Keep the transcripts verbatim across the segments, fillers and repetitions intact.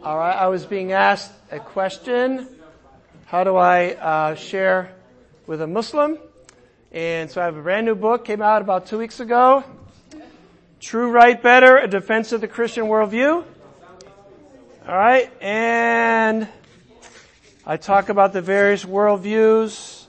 All right, I was being asked a question. How do I uh, share with a Muslim? And so I have a brand new book, came out about two weeks ago. True, Right, Better, A Defense of the Christian Worldview. All right, and I talk about the various worldviews,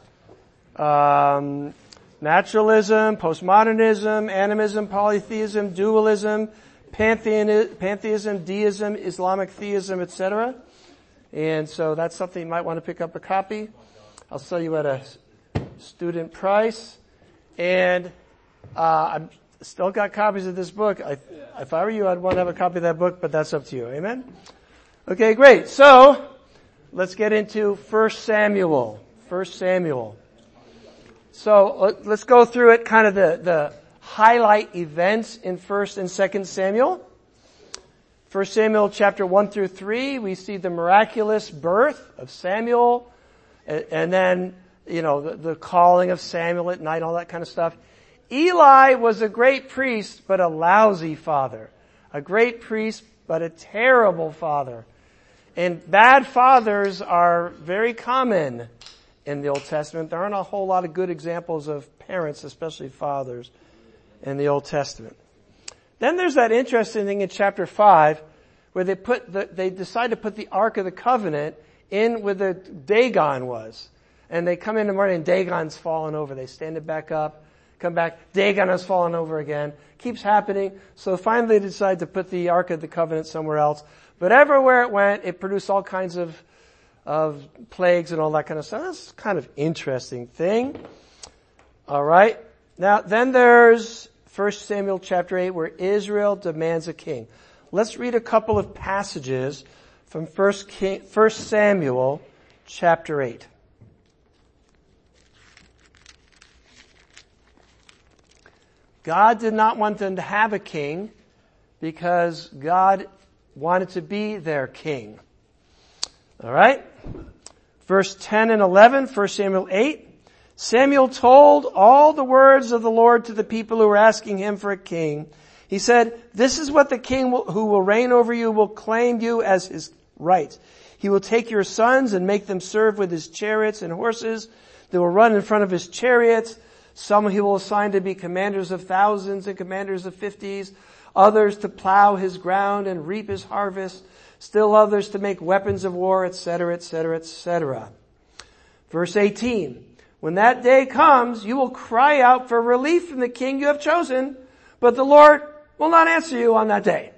um, naturalism, postmodernism, animism, polytheism, dualism, pantheism, deism, Islamic theism, et cetera. And so that's something you might want to pick up a copy. I'll sell you at a student price. And uh I've still got copies of this book. I, if I were you, I'd want to have a copy of that book, but that's up to you. Amen? Okay, great. So let's get into First Samuel. First Samuel. So let's go through it, kind of the, the highlight events in First and Second Samuel. First Samuel chapter one through three, we see the miraculous birth of Samuel, and, and then, you know, the, the calling of Samuel at night, all that kind of stuff. Eli was a great priest, but a lousy father. A great priest, but a terrible father. And bad fathers are very common in the Old Testament. There aren't a whole lot of good examples of parents, especially fathers, in the Old Testament. Then there's that interesting thing in chapter five where they put the, they decide to put the Ark of the Covenant in where the Dagon was. And they come in the morning and Dagon's fallen over. They stand it back up, come back, Dagon has fallen over again. Keeps happening. So finally they decide to put the Ark of the Covenant somewhere else. But everywhere it went, it produced all kinds of of plagues and all that kind of stuff. That's kind of interesting thing. All right. Now, then there's First Samuel chapter eight where Israel demands a king. Let's read a couple of passages from First King, First Samuel chapter eight. God did not want them to have a king because God wanted to be their king. All right. Verse ten and eleven, First Samuel eight. Samuel told all the words of the Lord to the people who were asking him for a king. He said, "This is what the king will, who will reign over you will claim you as his right. He will take your sons and make them serve with his chariots and horses. They will run in front of his chariots. Some he will assign to be commanders of thousands and commanders of fifties. Others to plow his ground and reap his harvest. Still others to make weapons of war, et cetera, et cetera, et cetera" Verse eighteen. When that day comes, you will cry out for relief from the king you have chosen, but the Lord will not answer you on that day.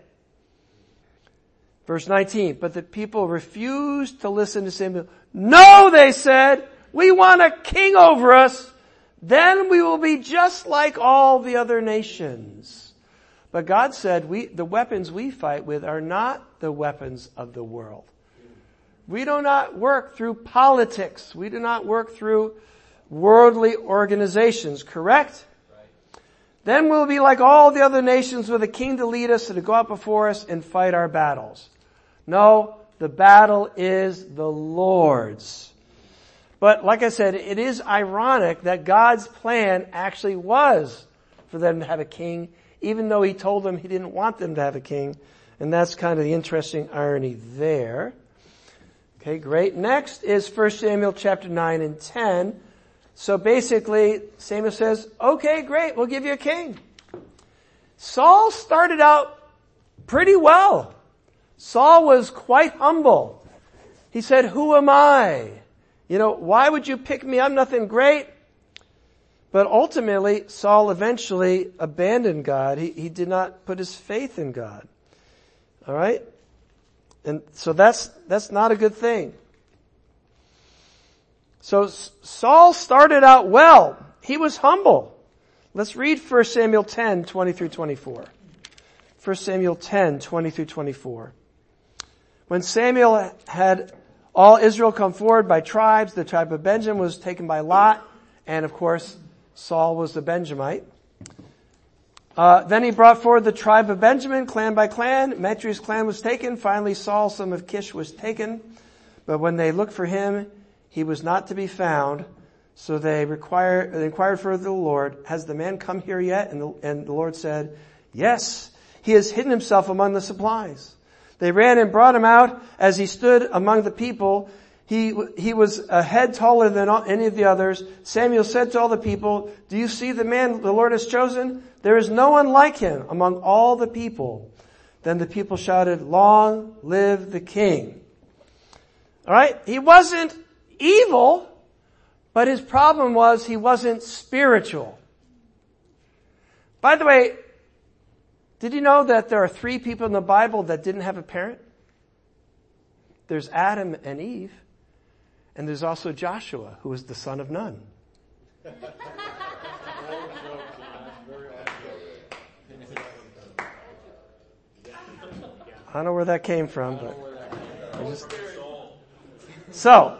Verse nineteen. But the people refused to listen to Samuel. No, they said, we want a king over us. Then we will be just like all the other nations. But God said, we, the weapons we fight with are not the weapons of the world. We do not work through politics. We do not work through worldly organizations, correct? Right. Then we'll be like all the other nations with a king to lead us and to go out before us and fight our battles. No, the battle is the Lord's. But like I said, it is ironic that God's plan actually was for them to have a king, even though he told them he didn't want them to have a king. And that's kind of the interesting irony there. Okay, great. Next is First Samuel chapter nine and ten. So basically, Samuel says, okay, great, we'll give you a king. Saul started out pretty well. Saul was quite humble. He said, who am I? You know, why would you pick me? I'm nothing great. But ultimately, Saul eventually abandoned God. He, he did not put his faith in God. All right? And so that's, that's not a good thing. So Saul started out well. He was humble. Let's read First Samuel ten, twenty through twenty-four. First Samuel ten, twenty through twenty-four. When Samuel had all Israel come forward by tribes, the tribe of Benjamin was taken by Lot, and of course, Saul was the Benjamite. Uh, then he brought forward the tribe of Benjamin, clan by clan. Metri's clan was taken. Finally, Saul, son of Kish, was taken. But when they looked for him, he was not to be found. So they, required, they inquired further of the Lord, has the man come here yet? And the, and the Lord said, yes, he has hidden himself among the supplies. They ran and brought him out as he stood among the people. He, he was a head taller than all, any of the others. Samuel said to all the people, do you see the man the Lord has chosen? There is no one like him among all the people. Then the people shouted, long live the king. All right. He wasn't evil, but his problem was he wasn't spiritual. By the way, did you know that there are three people in the Bible that didn't have a parent? There's Adam and Eve. And there's also Joshua, who was the son of none. I don't know where that came from, but I just... So,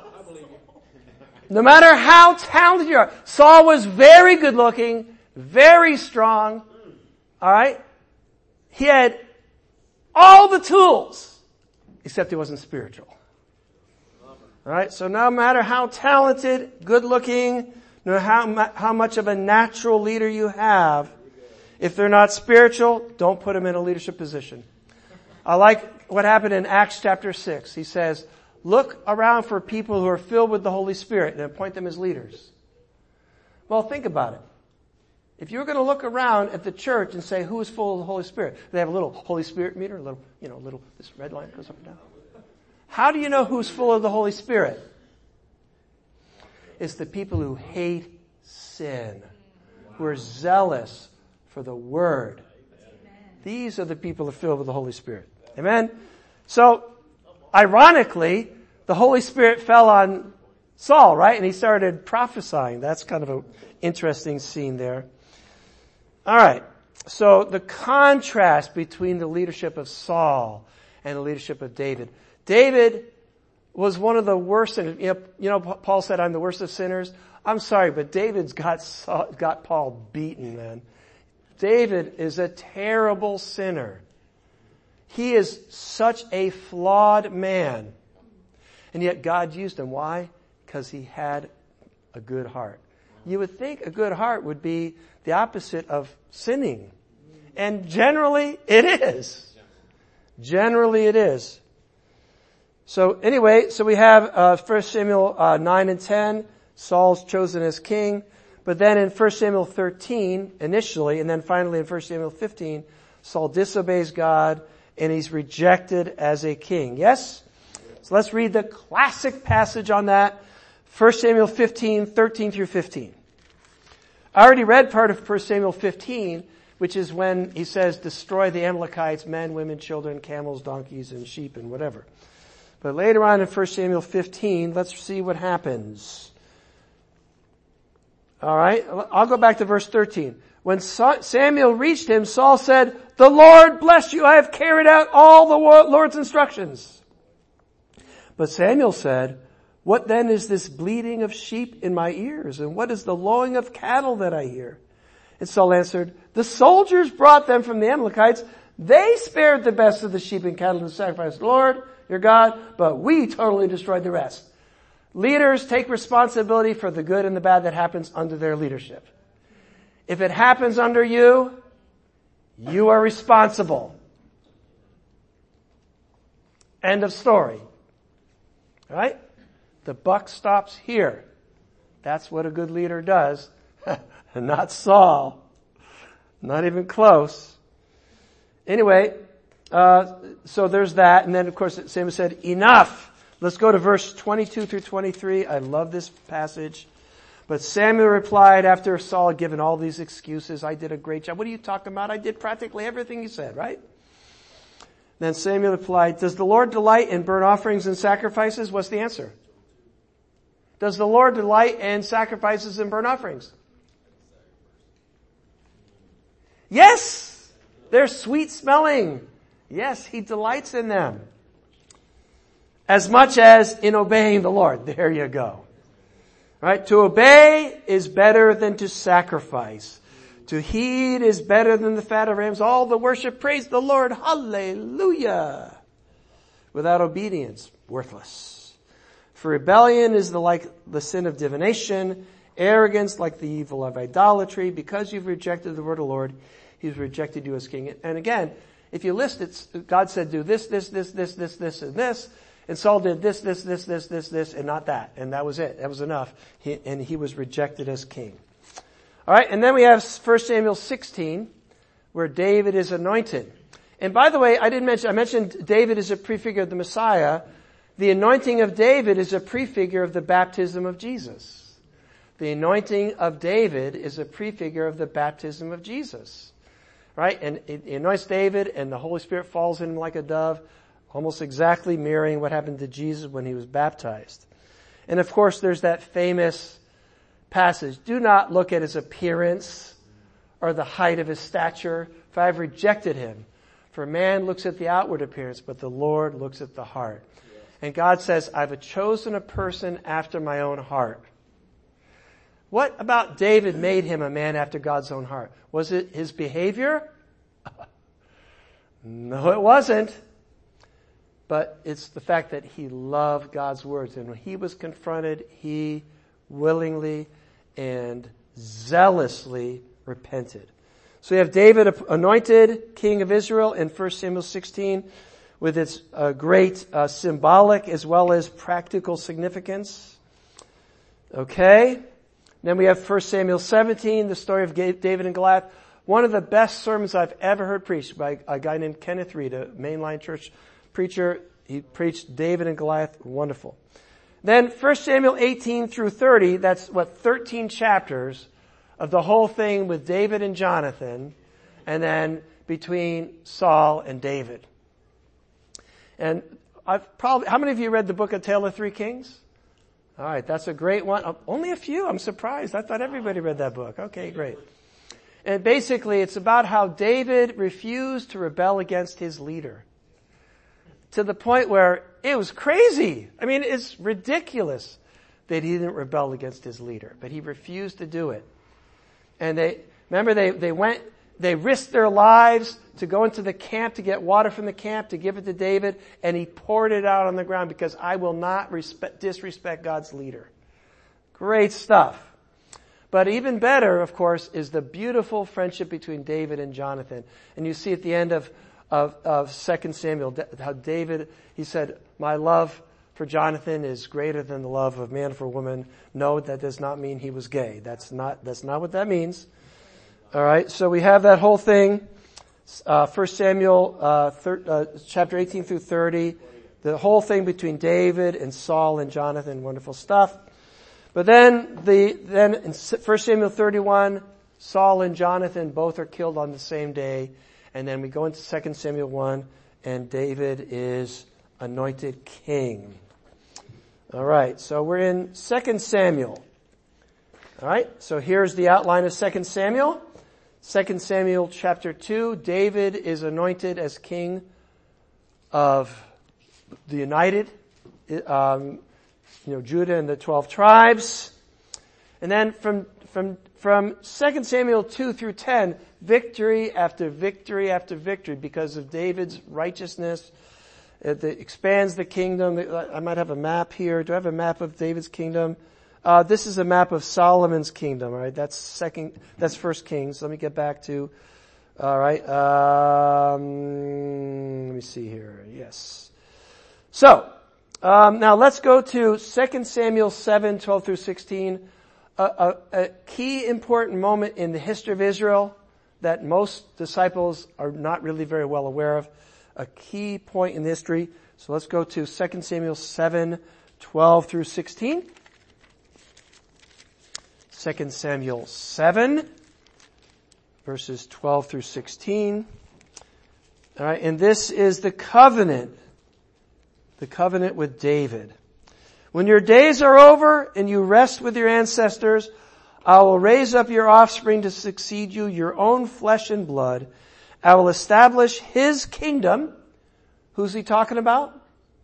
no matter how talented you are, Saul was very good looking, very strong, alright? He had all the tools, except he wasn't spiritual. Alright, so no matter how talented, good looking, no matter how, how much of a natural leader you have, if they're not spiritual, don't put them in a leadership position. I like what happened in Acts chapter six. He says, look around for people who are filled with the Holy Spirit and appoint them as leaders. Well, think about it. If you were going to look around at the church and say, who is full of the Holy Spirit? They have a little Holy Spirit meter, a little, you know, little, this red line goes up and down. How do you know who's full of the Holy Spirit? It's the people who hate sin, who are zealous for the Word. These are the people who are filled with the Holy Spirit. Amen? So, ironically, the Holy Spirit fell on Saul, right? And he started prophesying. That's kind of an interesting scene there. All right. So, the contrast between the leadership of Saul and the leadership of David. David was one of the worst sinners. You know, you know, Paul said, I'm the worst of sinners. I'm sorry, but David's got, Saul, got Paul beaten, man. David is a terrible sinner. He is such a flawed man. And yet God used him. Why? Because he had a good heart. You would think a good heart would be the opposite of sinning. And generally it is. Generally it is. So anyway, so we have uh, First Samuel uh, nine and ten, Saul's chosen as king. But then in First Samuel thirteen, initially, and then finally in First Samuel fifteen, Saul disobeys God and he's rejected as a king. Yes? So let's read the classic passage on that. First Samuel fifteen, thirteen through fifteen. I already read part of First Samuel fifteen, which is when he says, destroy the Amalekites, men, women, children, camels, donkeys, and sheep, and whatever. But later on in First Samuel fifteen, let's see what happens. All right, I'll go back to verse thirteen. When Samuel reached him, Saul said, the Lord bless you, I have carried out all the Lord's instructions. But Samuel said, what then is this bleating of sheep in my ears? And what is the lowing of cattle that I hear? And Saul answered, the soldiers brought them from the Amalekites. They spared the best of the sheep and cattle to sacrifice to the Lord, your God, but we totally destroyed the rest. Leaders take responsibility for the good and the bad that happens under their leadership. If it happens under you, you are responsible. End of story. All right? The buck stops here. That's what a good leader does. Not Saul. Not even close. Anyway, uh, so there's that. And then, of course, Samuel said, enough. Let's go to verse twenty-two through twenty-three. I love this passage. But Samuel replied after Saul had given all these excuses, I did a great job. What are you talking about? I did practically everything you said, right? Then Samuel replied, does the Lord delight in burnt offerings and sacrifices? What's the answer? Does the Lord delight in sacrifices and burnt offerings? Yes! They're sweet smelling. Yes, He delights in them. As much as in obeying the Lord. There you go. Right? To obey is better than to sacrifice. To heed is better than the fat of rams. All the worship, praise the Lord. Hallelujah. Without obedience, worthless. For rebellion is the like the sin of divination. Arrogance like the evil of idolatry. Because you've rejected the word of the Lord, He's rejected you as king. And again, if you list it, God said do this, this, this, this, this, this, and this. And Saul did this, this, this, this, this, this, and not that. And that was it. That was enough. He, and he was rejected as king. All right, and then we have First Samuel sixteen, where David is anointed. And by the way, I didn't mention, I mentioned David is a prefigure of the Messiah. The anointing of David is a prefigure of the baptism of Jesus. The anointing of David is a prefigure of the baptism of Jesus. Right? And it anoints David, and the Holy Spirit falls in him like a dove, almost exactly mirroring what happened to Jesus when he was baptized. And of course, there's that famous passage, do not look at his appearance or the height of his stature, for I have rejected him. For man looks at the outward appearance, but the Lord looks at the heart. Yes. And God says, I've chosen a person after my own heart. What about David made him a man after God's own heart? Was it his behavior? No, it wasn't. But it's the fact that he loved God's words. And when he was confronted, he willingly and zealously repented. So you have David anointed king of Israel in First Samuel sixteen with its uh, great uh, symbolic as well as practical significance. Okay. Then we have First Samuel seventeen, the story of David and Goliath. One of the best sermons I've ever heard preached by a guy named Kenneth Reed, a mainline church preacher. He preached David and Goliath. Wonderful. Then First Samuel eighteen through thirty, that's what, thirteen chapters of the whole thing with David and Jonathan, and then between Saul and David. And I've probably, how many of you read the book of Tale of Three Kings? All right, that's a great one. Oh, only a few. I'm surprised. I thought everybody read that book. Okay, great. And basically, it's about how David refused to rebel against his leader, to the point where it was crazy. I mean, it's ridiculous that he didn't rebel against his leader, but he refused to do it. And they, remember they, they went, they risked their lives to go into the camp to get water from the camp to give it to David, and he poured it out on the ground because I will not respect, disrespect God's leader. Great stuff. But even better, of course, is the beautiful friendship between David and Jonathan. And you see at the end of Of, of Second Samuel, how David, he said, my love for Jonathan is greater than the love of man for woman. No, that does not mean he was gay. That's not, that's not what that means. All right. So we have that whole thing. Uh, First Samuel, uh, thir- uh, chapter eighteen through thirty. The whole thing between David and Saul and Jonathan. Wonderful stuff. But then the, then in First Samuel thirty-one, Saul and Jonathan both are killed on the same day. And then we go into Second Samuel one, and David is anointed king. All right, so we're in Second Samuel. All right, so here's the outline of Second Samuel. Second Samuel chapter two, David is anointed as king of the united, um, you know, Judah and the twelve tribes. And then from from from Second Samuel two through ten, victory after victory after victory because of David's righteousness. It expands the kingdom. I might have a map here. Do I have a map of David's kingdom? Uh, this is a map of Solomon's kingdom. All right, that's second. That's First Kings. Let me get back to. All right. Um, let me see here. Yes. So um, now let's go to Second Samuel seven, twelve through sixteen. A, a, a key important moment in the history of Israel that most disciples are not really very well aware of. A key point in history. So let's go to Second Samuel seven, twelve through sixteen. Second Samuel seven, verses twelve through sixteen. All right, and this is the covenant, the covenant with David. When your days are over and you rest with your ancestors, I will raise up your offspring to succeed you, your own flesh and blood. I will establish his kingdom. Who's he talking about?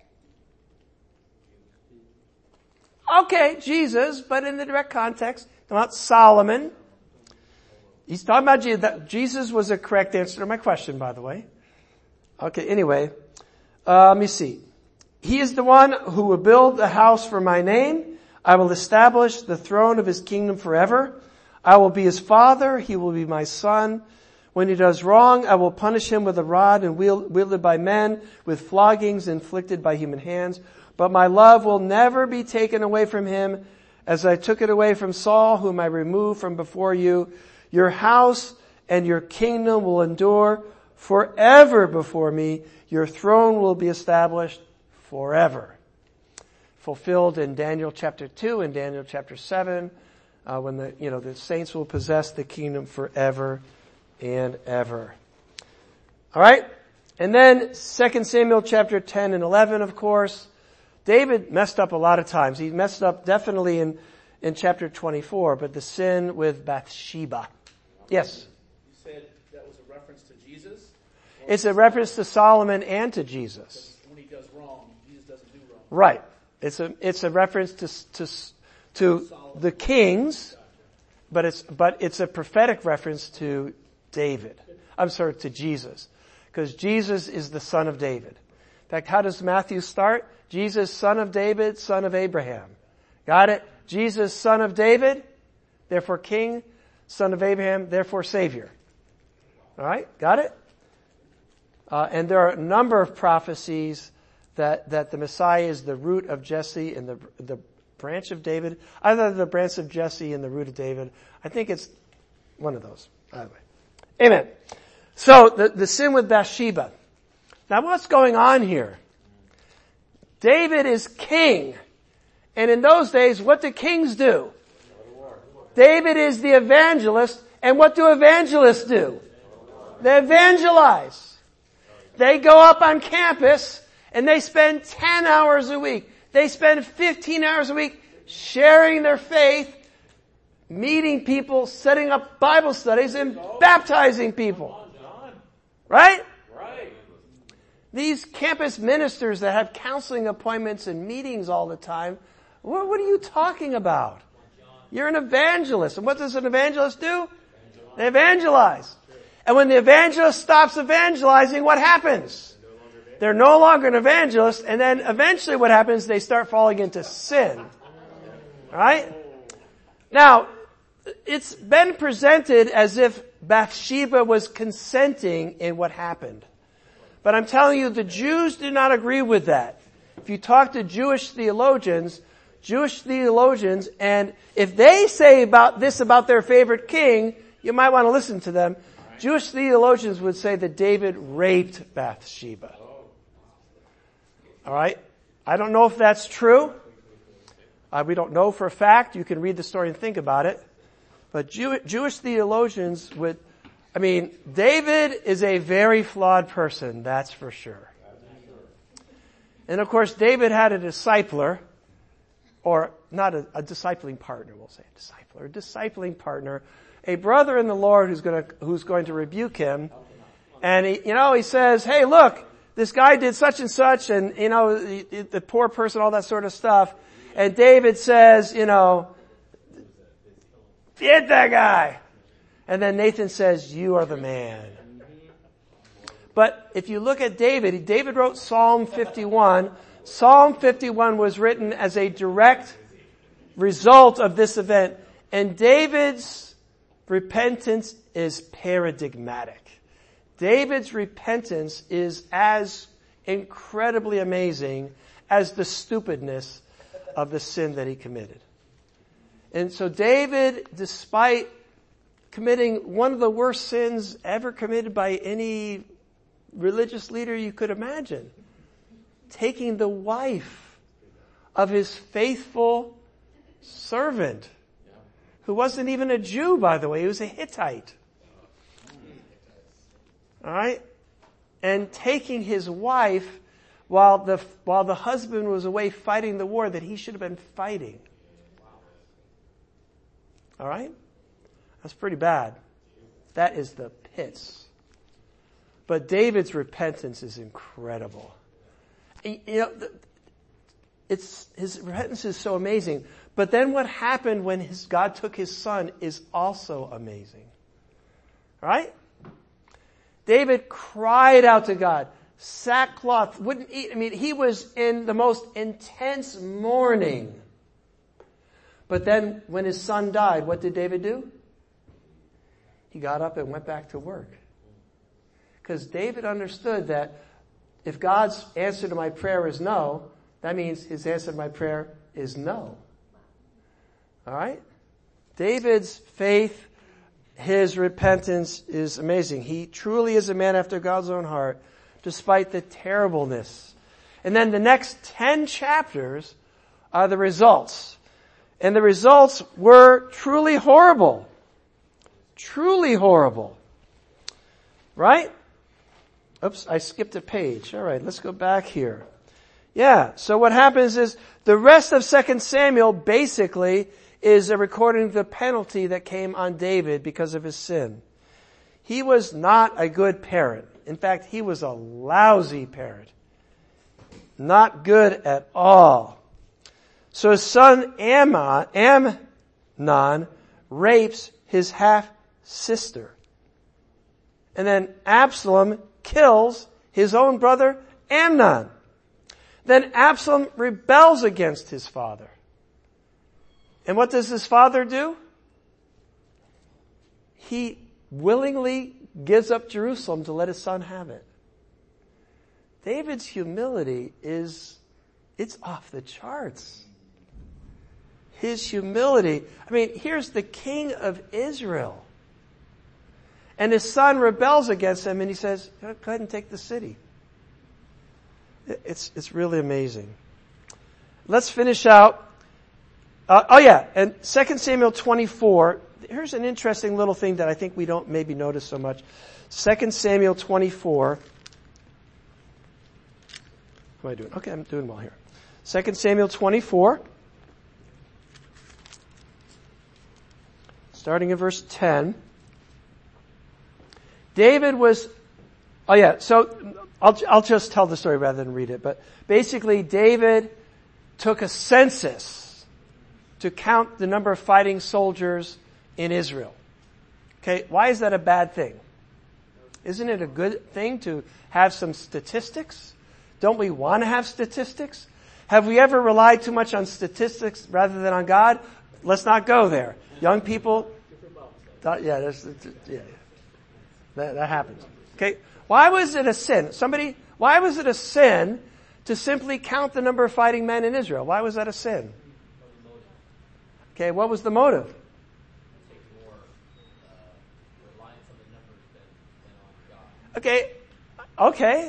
Okay, Jesus, but in the direct context, about Solomon. He's talking about Jesus. Jesus was a correct answer to my question, by the way. Okay, anyway, uh, let me see. He is the one who will build the house for my name. I will establish the throne of his kingdom forever. I will be his father. He will be my son. When he does wrong, I will punish him with a rod and wielded by men, with floggings inflicted by human hands. But my love will never be taken away from him, as I took it away from Saul, whom I removed from before you. Your house and your kingdom will endure forever before me. Your throne will be established forever. Fulfilled in Daniel chapter two and Daniel chapter seven, uh, when the, you know, the saints will possess the kingdom forever and ever. All right? And then Second Samuel chapter ten and eleven, of course. David messed up a lot of times. He messed up definitely in, in chapter twenty-four, but the sin with Bathsheba. Yes? You said that was a reference to Jesus? It's a reference to Solomon and to Jesus. When he does wrong, Jesus doesn't do wrong. Right. It's a, it's a reference to, to, to the kings, but it's, but it's a prophetic reference to David. I'm sorry, to Jesus. Because Jesus is the son of David. In fact, how does Matthew start? Jesus, son of David, son of Abraham. Got it? Jesus, son of David, therefore king, son of Abraham, therefore savior. All right? Got it? Uh, and there are a number of prophecies that, that the Messiah is the root of Jesse and the, the branch of David. Either the branch of Jesse and the root of David. I think it's one of those. By the way. Amen. So, the, the sin with Bathsheba. Now what's going on here? David is king. And in those days, what do kings do? David is the evangelist. And what do evangelists do? They evangelize. They go up on campus and they spend ten hours a week. They spend fifteen hours a week sharing their faith, meeting people, setting up Bible studies, and baptizing people. Right? Right. These campus ministers that have counseling appointments and meetings all the time, what, what are you talking about? You're an evangelist. And what does an evangelist do? They evangelize. And when the evangelist stops evangelizing, what happens? They're no longer an evangelist, and then eventually what happens, they start falling into sin. All right? Now, it's been presented as if Bathsheba was consenting in what happened. But I'm telling you, the Jews do not agree with that. If you talk to Jewish theologians, Jewish theologians, and if they say about this about their favorite king, you might want to listen to them. Jewish theologians would say that David raped Bathsheba. All right? I don't know if that's true. Uh, we don't know for a fact. You can read the story and think about it. But Jew- Jewish theologians would, I mean, David is a very flawed person, that's for sure. And of course, David had a discipler, or not a, a discipling partner, we'll say a discipler, a discipling partner, a brother in the Lord who's going to, who's going to rebuke him. And he, you know, he says, hey, look, this guy did such and such, and, you know, the, the poor person, all that sort of stuff. And David says, you know, get that guy. And then Nathan says, you are the man. But if you look at David, David wrote Psalm fifty-one. Psalm fifty-one was written as a direct result of this event. And David's repentance is paradigmatic. David's repentance is as incredibly amazing as the stupidness of the sin that he committed. And so David, despite committing one of the worst sins ever committed by any religious leader you could imagine, taking the wife of his faithful servant, who wasn't even a Jew, by the way, he was a Hittite. All right? And taking his wife while the, while the husband was away fighting the war that he should have been fighting. All right? That's pretty bad. That is the pits. But David's repentance is incredible. You know, it's, his repentance is so amazing. But then what happened when his, God took his son is also amazing. All right? David cried out to God. Sackcloth, wouldn't eat. I mean, he was in the most intense mourning. But then when his son died, what did David do? He got up and went back to work. Because David understood that if God's answer to my prayer is no, that means his answer to my prayer is no. All right? David's faith, his repentance is amazing. He truly is a man after God's own heart, despite the terribleness. And then the next ten chapters are the results. And the results were truly horrible. Truly horrible. Right? Oops, I skipped a page. All right, let's go back here. Yeah, so what happens is the rest of Second Samuel basically is a recording of the penalty that came on David because of his sin. He was not a good parent. In fact, he was a lousy parent. Not good at all. So his son Ammon, Amnon rapes his half-sister. And then Absalom kills his own brother Amnon. Then Absalom rebels against his father. And what does his father do? He willingly gives up Jerusalem to let his son have it. David's humility is, it's off the charts. His humility. I mean, here's the king of Israel. And his son rebels against him and he says, go ahead and take the city. It's, it's really amazing. Let's finish out. Uh, oh yeah, and Second Samuel twenty-four. Here's an interesting little thing that I think we don't maybe notice so much. Second Samuel twenty-four. How am I doing? Okay, I'm doing well here. Second Samuel twenty-four. Starting in verse ten. David was, oh yeah, so I'll, I'll just tell the story rather than read it. But basically David took a census to count the number of fighting soldiers in Israel. Okay, why is that a bad thing? Isn't it a good thing to have some statistics? Don't we want to have statistics? Have we ever relied too much on statistics rather than on God? Let's not go there. Young people, yeah, that's, yeah, that, that happens. Okay, why was it a sin? Somebody, why was it a sin to simply count the number of fighting men in Israel? Why was that a sin? Okay, what was the motive? Okay, okay.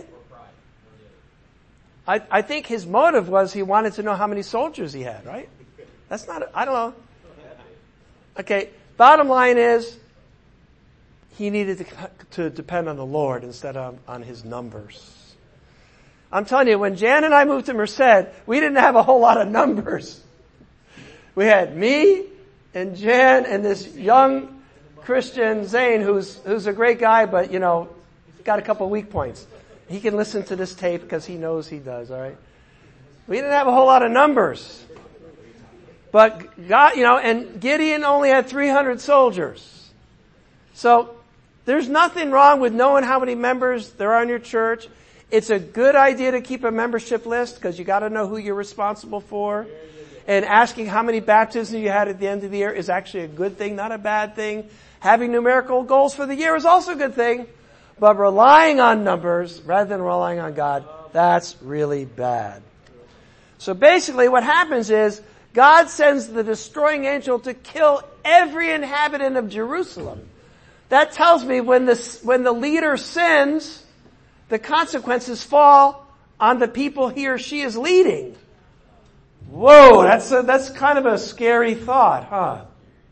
I, I think his motive was he wanted to know how many soldiers he had, right? That's not, I don't know. Okay, bottom line is, he needed to, to depend on the Lord instead of on his numbers. I'm telling you, when Jan and I moved to Merced, we didn't have a whole lot of numbers. We had me and Jan and this young Christian, Zane, who's, who's a great guy, but you know, got a couple of weak points. He can listen to this tape because he knows he does, alright? We didn't have a whole lot of numbers. But God, you know, and Gideon only had three hundred soldiers. So, there's nothing wrong with knowing how many members there are in your church. It's a good idea to keep a membership list because you gotta know who you're responsible for. And asking how many baptisms you had at the end of the year is actually a good thing, not a bad thing. Having numerical goals for the year is also a good thing. But relying on numbers rather than relying on God, that's really bad. So basically what happens is God sends the destroying angel to kill every inhabitant of Jerusalem. That tells me when the, when the leader sins, the consequences fall on the people he or she is leading. Whoa, that's a, that's kind of a scary thought, huh?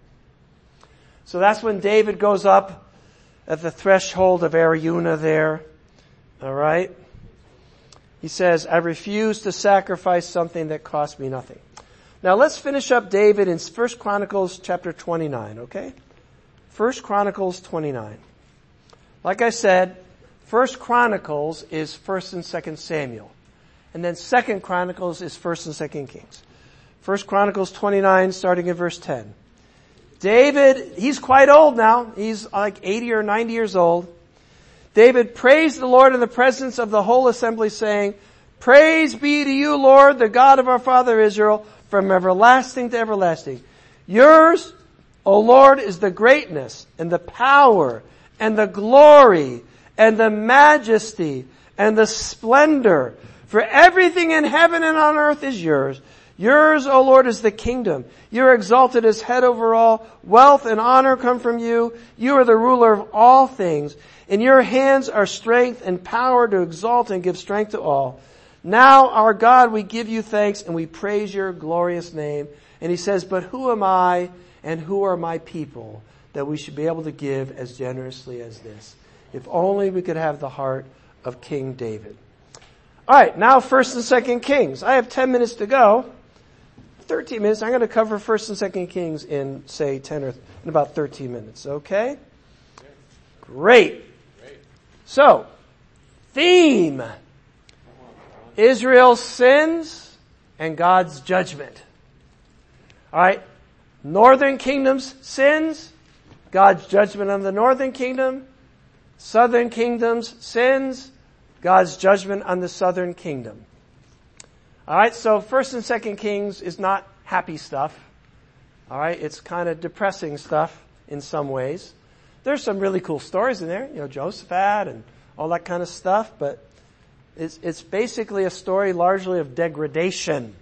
So that's when David goes up at the threshold of Araunah there. All right? He says, I refuse to sacrifice something that cost me nothing. Now let's finish up David in First Chronicles chapter twenty-nine, okay? First Chronicles twenty-nine. Like I said, First Chronicles is First and Second Samuel. And then Second Chronicles is First and Second Kings. First Chronicles twenty-nine, starting in verse ten. David, he's quite old now. He's like eighty or ninety years old. David praised the Lord in the presence of the whole assembly, saying, Praise be to you, Lord, the God of our father Israel, from everlasting to everlasting. Yours, O Lord, is the greatness and the power and the glory and the majesty and the splendor. For everything in heaven and on earth is yours. Yours, O Lord, is the kingdom. You are exalted as head over all. Wealth and honor come from you. You are the ruler of all things. In your hands are strength and power to exalt and give strength to all. Now, our God, we give you thanks and we praise your glorious name. And he says, but who am I and who are my people that we should be able to give as generously as this? If only we could have the heart of King David. All right, now First and Second Kings. I have ten minutes to go. thirteen minutes. I'm going to cover First and Second Kings in, say, ten or in about thirteen minutes. Okay? Great. So, theme. Israel's sins and God's judgment. All right. Northern kingdom's sins, God's judgment on the northern kingdom. Southern kingdom's sins, God's judgment on the southern kingdom. All right. So First and Second Kings is not happy stuff. All right. It's kind of depressing stuff in some ways. There's some really cool stories in there, you know, Jehoshaphat and all that kind of stuff, but It's, it's basically a story largely of degradation.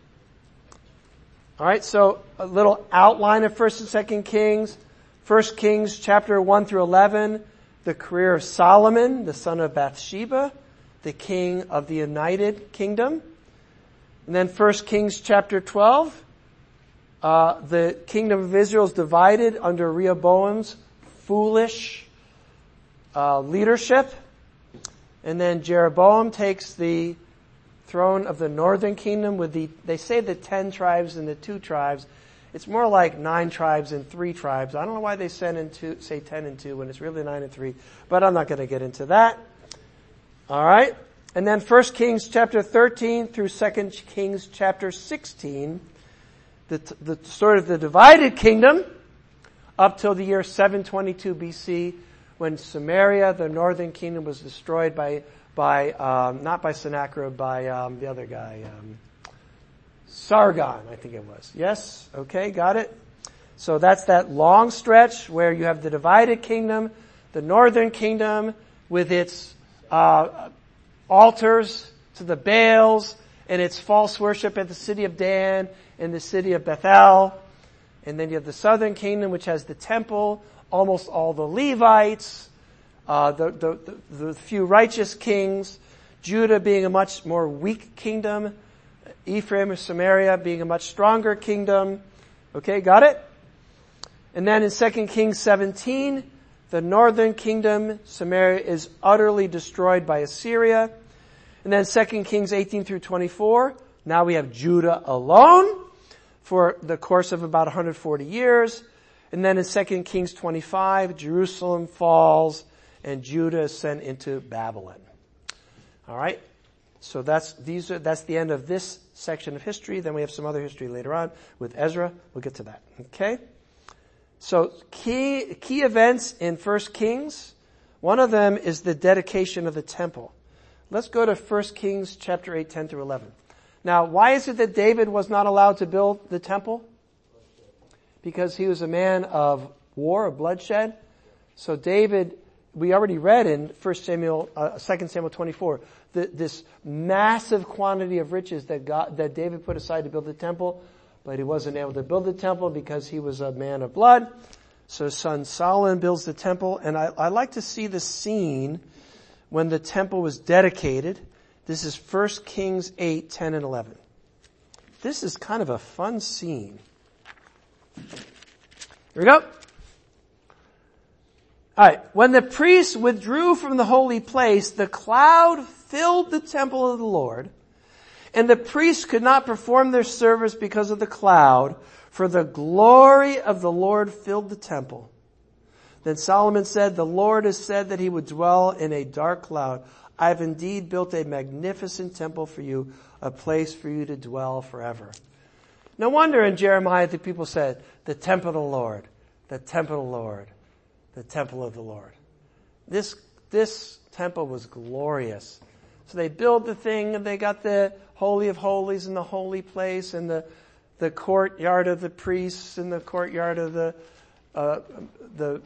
All right, so a little outline of First and Second Kings. First Kings chapter one through eleven, the career of Solomon, the son of Bathsheba, the king of the United Kingdom. And then First Kings chapter twelve, uh, the kingdom of Israel is divided under Rehoboam's foolish uh, leadership. And then Jeroboam takes the throne of the northern kingdom with the, they say the ten tribes and the two tribes. It's more like nine tribes and three tribes. I don't know why they send in two, say ten and two when it's really nine and three, but I'm not going to get into that. All right. And then First Kings chapter thirteen through Second Kings chapter sixteen, the, the sort of the divided kingdom up till the year seven twenty-two B C, when Samaria, the northern kingdom, was destroyed by, by um, not by Sennacherib, by um, the other guy, um, Sargon, I think it was. Yes? Okay, got it? So that's that long stretch where you have the divided kingdom, the northern kingdom with its uh, altars to the Baals and its false worship at the city of Dan and the city of Bethel. And then you have the southern kingdom, which has the temple, almost all the Levites, uh, the, the, the, the few righteous kings, Judah being a much more weak kingdom, Ephraim or Samaria being a much stronger kingdom. Okay, got it? And then in Second Kings seventeen, the northern kingdom, Samaria, is utterly destroyed by Assyria. And then Second Kings eighteen through twenty-four, now we have Judah alone for the course of about one hundred forty years. And then in Second Kings twenty-five, Jerusalem falls and Judah is sent into Babylon. All right. So that's these are that's the end of this section of history. Then we have some other history later on with Ezra. We'll get to that. Okay. So key key events in First Kings. One of them is the dedication of the temple. Let's go to First Kings chapter eight, ten through eleven. Now, why is it that David was not allowed to build the temple? Because he was a man of war, of bloodshed. So David, we already read in First Samuel, uh, Second Samuel twenty-four, the, this massive quantity of riches that God, that David put aside to build the temple, but he wasn't able to build the temple because he was a man of blood. So his son Solomon builds the temple, and I, I like to see the scene when the temple was dedicated. This is First Kings eight, ten, and eleven. This is kind of a fun scene. Here we go. All right. When the priests withdrew from the holy place, the cloud filled the temple of the Lord, and the priests could not perform their service because of the cloud, for the glory of the Lord filled the temple. Then Solomon said, "The Lord has said that he would dwell in a dark cloud. I have indeed built a magnificent temple for you, a place for you to dwell forever." No wonder in Jeremiah the people said, the temple of the Lord, the temple of the Lord, the temple of the Lord. This, this temple was glorious. So they built the thing and they got the Holy of Holies and the holy place and the, the courtyard of the priests and the courtyard of the, uh, the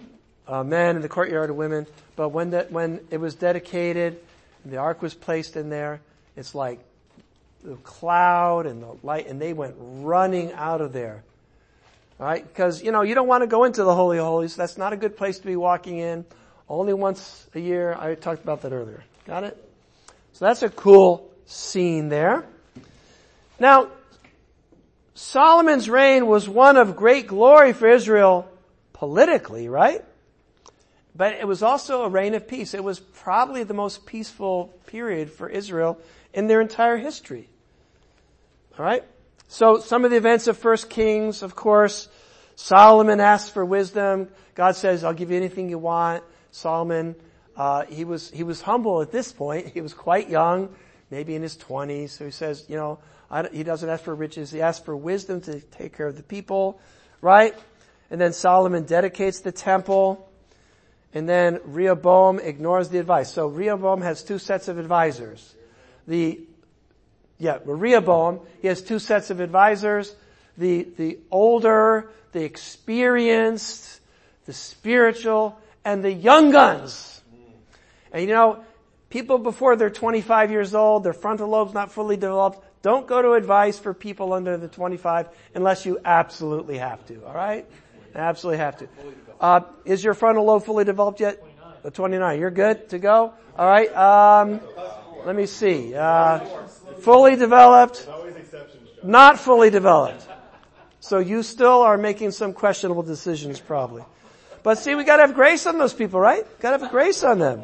uh, men and the courtyard of women. But when that, when it was dedicated, and the ark was placed in there, it's like the cloud and the light, and they went running out of there. All right? Because, you know, you don't want to go into the Holy of Holies. That's not a good place to be walking in. Only once a year. I talked about that earlier. Got it? So that's a cool scene there. Now, Solomon's reign was one of great glory for Israel politically, right? But it was also a reign of peace. It was probably the most peaceful period for Israel in their entire history. All right? So some of the events of First Kings, of course, Solomon asks for wisdom. God says, I'll give you anything you want. Solomon, uh, he was, he was humble at this point. He was quite young, maybe in his twenties. So he says, you know, I, he doesn't ask for riches. He asks for wisdom to take care of the people, right? And then Solomon dedicates the temple. And then Rehoboam ignores the advice. So Rehoboam has two sets of advisors. The, yeah, Rehoboam, he has two sets of advisors. The, the older, the experienced, the spiritual, and the young guns. And you know, people before they're twenty-five years old, their frontal lobe's not fully developed, don't go to advice for people under the twenty-five unless you absolutely have to, alright? Absolutely have to. Uh, is your frontal lobe fully developed yet? twenty-nine. twenty-nine. You're good to go? Alright, um, let me see. Uh, fully developed, not fully developed. So you still are making some questionable decisions probably. But see, we gotta have grace on those people, right? Gotta have grace on them.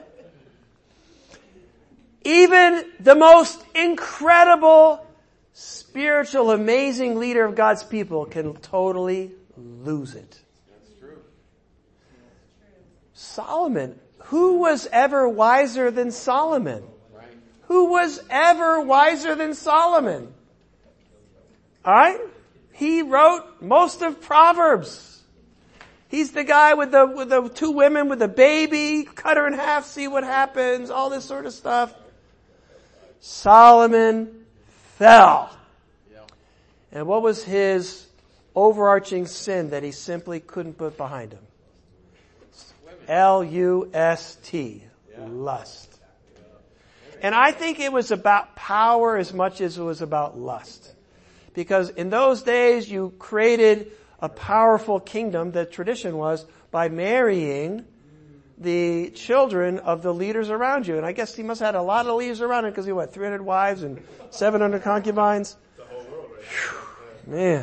Even the most incredible, spiritual, amazing leader of God's people can totally lose it. That's true. Solomon, who was ever wiser than Solomon? Right. Who was ever wiser than Solomon? Alright? He wrote most of Proverbs. He's the guy with the, with the two women with a baby, cut her in half, see what happens, all this sort of stuff. Solomon fell. Yep. And what was his overarching sin that he simply couldn't put behind him? L U S T. Yeah. Lust. And I think it was about power as much as it was about lust. Because in those days you created a powerful kingdom, the tradition was, by marrying the children of the leaders around you. And I guess he must have had a lot of leaders around him because he, what, three hundred wives and seven hundred concubines? The whole world, right? Whew, man.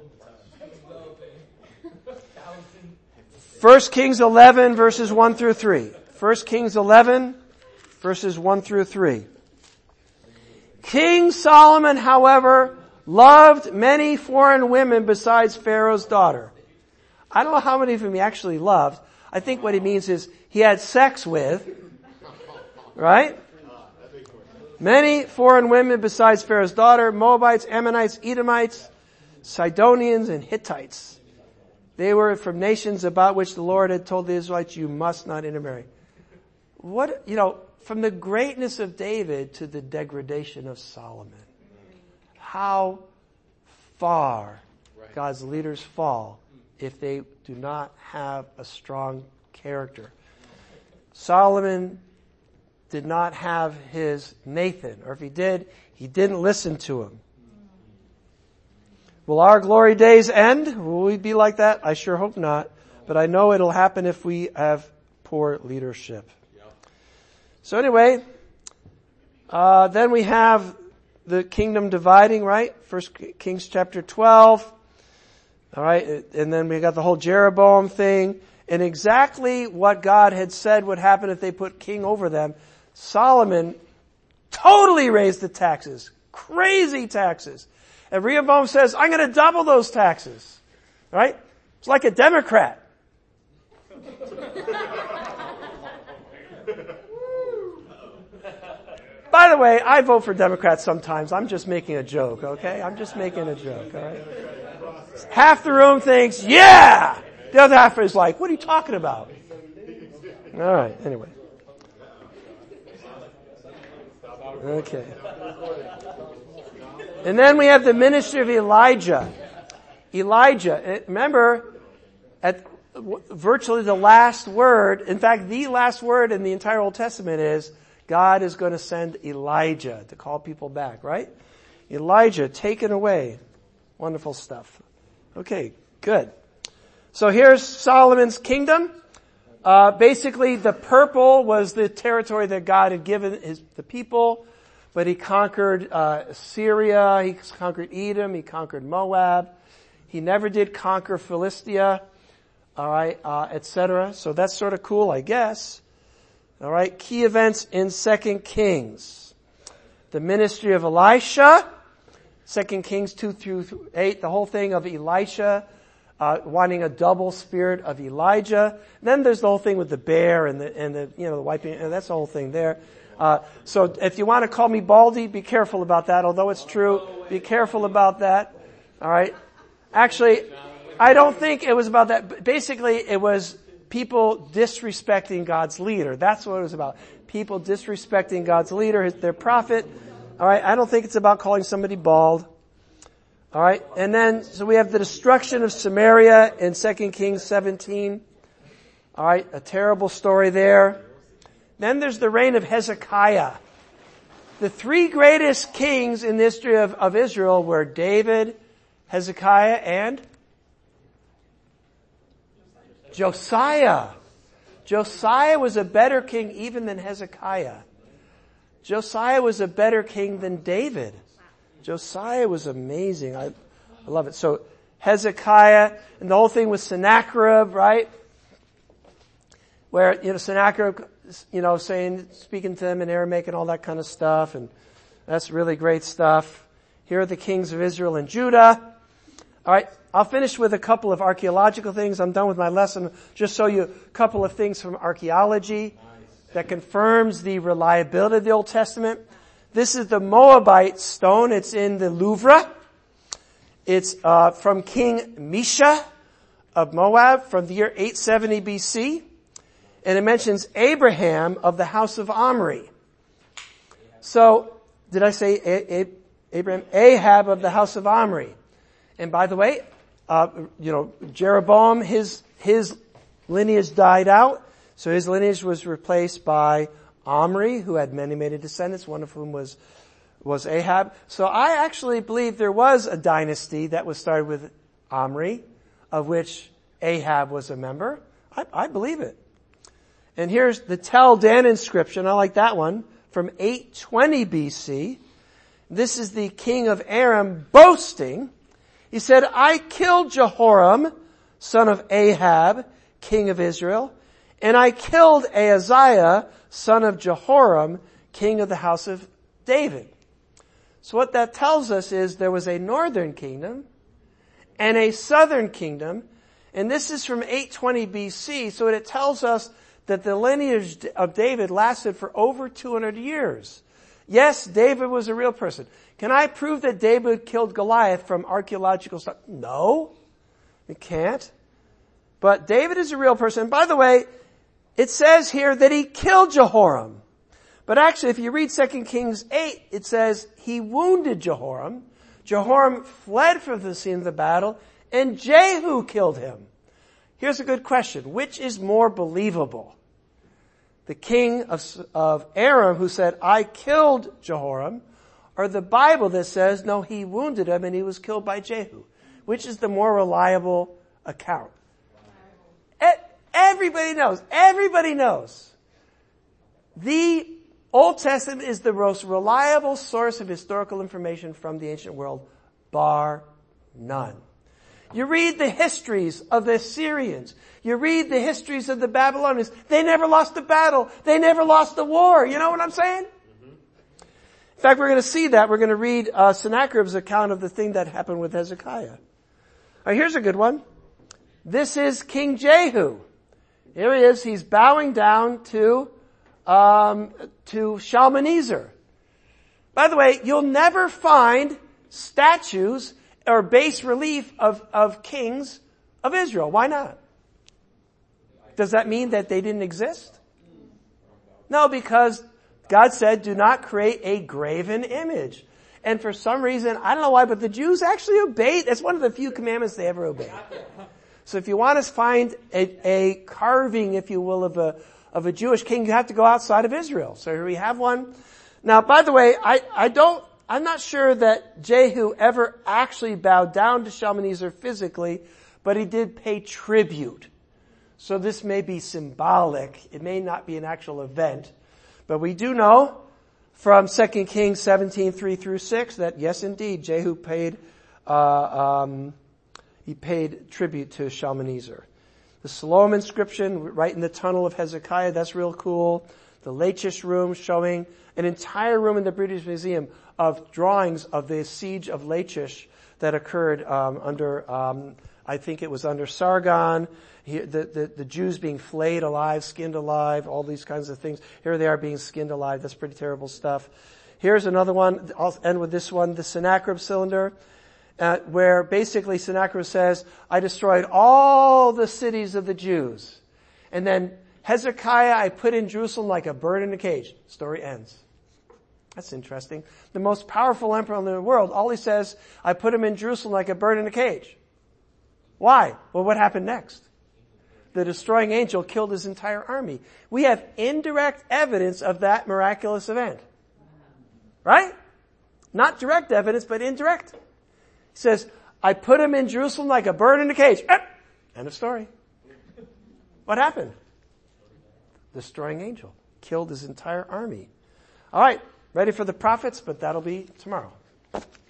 First Kings eleven, verses one through three. First Kings eleven, verses one through three. King Solomon, however, loved many foreign women besides Pharaoh's daughter. I don't know how many of them he actually loved. I think what he means is he had sex with, right? Many foreign women besides Pharaoh's daughter, Moabites, Ammonites, Edomites, Sidonians, and Hittites. They were from nations about which the Lord had told the Israelites, you must not intermarry. What, you know, from the greatness of David to the degradation of Solomon. How far God's leaders fall if they do not have a strong character. Solomon did not have his Nathan, or if he did, he didn't listen to him. Will our glory days end? Will we be like that? I sure hope not. But I know it'll happen if we have poor leadership. So anyway, uh, then we have the kingdom dividing, right? First Kings chapter twelve. All right. And then we got the whole Jeroboam thing. And exactly what God had said would happen if they put king over them. Solomon totally raised the taxes. Crazy taxes. And Rehoboam says, I'm going to double those taxes. Right? It's like a Democrat. By the way, I vote for Democrats sometimes. I'm just making a joke, okay? I'm just making a joke, all right? Half the room thinks, yeah! The other half is like, what are you talking about? All right, anyway. Okay. And then we have the ministry of Elijah. Elijah, remember, at virtually the last word, in fact, the last word in the entire Old Testament is God is going to send Elijah to call people back, right? Elijah taken away. Wonderful stuff. Okay, good. So here's Solomon's kingdom. Uh, basically the purple was the territory that God had given his, the people, but he conquered, uh, Syria, he conquered Edom, he conquered Moab. He never did conquer Philistia, alright, uh, et cetera. So that's sort of cool, I guess. Alright, key events in Second Kings. The ministry of Elisha, Second Kings two through eight, the whole thing of Elisha, uh, wanting a double spirit of Elijah. And then there's the whole thing with the bear and the, and the, you know, the wiping, and that's the whole thing there. Uh, so if you want to call me Baldy, be careful about that, although it's true. Be careful about that. Alright. Actually, I don't think it was about that. Basically, it was people disrespecting God's leader. That's what it was about. People disrespecting God's leader, their prophet. All right, I don't think it's about calling somebody bald. All right, and then, so we have the destruction of Samaria in Second Kings seventeen. All right, a terrible story there. Then there's the reign of Hezekiah. The three greatest kings in the history of, of Israel were David, Hezekiah, and Josiah. Josiah was a better king even than Hezekiah. Josiah was a better king than David. Josiah was amazing. I, I love it. So Hezekiah and the whole thing with Sennacherib, right? Where, you know, Sennacherib, you know, saying, speaking to them in Aramaic and all that kind of stuff. And that's really great stuff. Here are the kings of Israel and Judah. All right. I'll finish with a couple of archaeological things. I'm done with my lesson. Just show you a couple of things from archaeology that confirms the reliability of the Old Testament. This is the Moabite stone. It's in the Louvre. It's uh from King Mesha of Moab from the year eight seventy B C. And it mentions Abraham of the house of Omri. So, did I say A- A- Abraham? Ahab of the house of Omri. And by the way, uh, you know, Jeroboam, his, his lineage died out. So his lineage was replaced by Omri, who had many, many descendants, one of whom was, was Ahab. So I actually believe there was a dynasty that was started with Omri, of which Ahab was a member. I, I believe it. And here's the Tel Dan inscription. I like that one from eight twenty B C. This is the king of Aram boasting. He said, I killed Jehoram, son of Ahab, king of Israel, and I killed Ahaziah, son of Jehoram, king of the house of David. So what that tells us is there was a northern kingdom and a southern kingdom, and this is from eight twenty B C, so it tells us that the lineage of David lasted for over two hundred years. Yes, David was a real person. Can I prove that David killed Goliath from archaeological stuff? No, you can't. But David is a real person. And by the way, it says here that he killed Jehoram. But actually, if you read Second Kings eight, it says he wounded Jehoram. Jehoram fled from the scene of the battle, and Jehu killed him. Here's a good question. Which is more believable? The king of, of Aram who said, I killed Jehoram, or the Bible that says, no, he wounded him and he was killed by Jehu? Which is the more reliable account? Everybody knows. Everybody knows. The Old Testament is the most reliable source of historical information from the ancient world, bar none. You read the histories of the Assyrians. You read the histories of the Babylonians. They never lost a battle. They never lost a war. You know what I'm saying? Mm-hmm. In fact, we're going to see that. We're going to read uh, Sennacherib's account of the thing that happened with Hezekiah. All right, here's a good one. This is King Jehu. Here he is. He's bowing down to um to Shalmaneser. By the way, you'll never find statues or bas relief of, of kings of Israel. Why not? Does that mean that they didn't exist? No, because God said, do not create a graven image. And for some reason, I don't know why, but the Jews actually obeyed. That's one of the few commandments they ever obeyed. So if you want to find a, a carving, if you will, of a, of a Jewish king, you have to go outside of Israel. So here we have one. Now, by the way, I, I don't, I'm not sure that Jehu ever actually bowed down to Shalmaneser physically, but he did pay tribute. So this may be symbolic. It may not be an actual event. But we do know from Second Kings seventeen, three through six that yes, indeed, Jehu paid, uh, um, he paid tribute to Shalmaneser. The Siloam inscription right in the tunnel of Hezekiah, that's real cool. The Lachish room showing an entire room in the British Museum of drawings of the siege of Lachish that occurred um, under, um, I think it was under Sargon. He, the, the, the Jews being flayed alive, skinned alive, all these kinds of things. Here they are being skinned alive. That's pretty terrible stuff. Here's another one. I'll end with this one. The Sennacherib cylinder, uh, where basically Sennacherib says, I destroyed all the cities of the Jews. And then Hezekiah I put in Jerusalem like a bird in a cage. Story ends. That's interesting. The most powerful emperor in the world, all he says, I put him in Jerusalem like a bird in a cage. Why? Well, what happened next? The destroying angel killed his entire army. We have indirect evidence of that miraculous event. Right? Not direct evidence, but indirect. He says, I put him in Jerusalem like a bird in a cage. Eh! End of story. What happened? The destroying angel killed his entire army. All right, ready for the prophets, but that'll be tomorrow.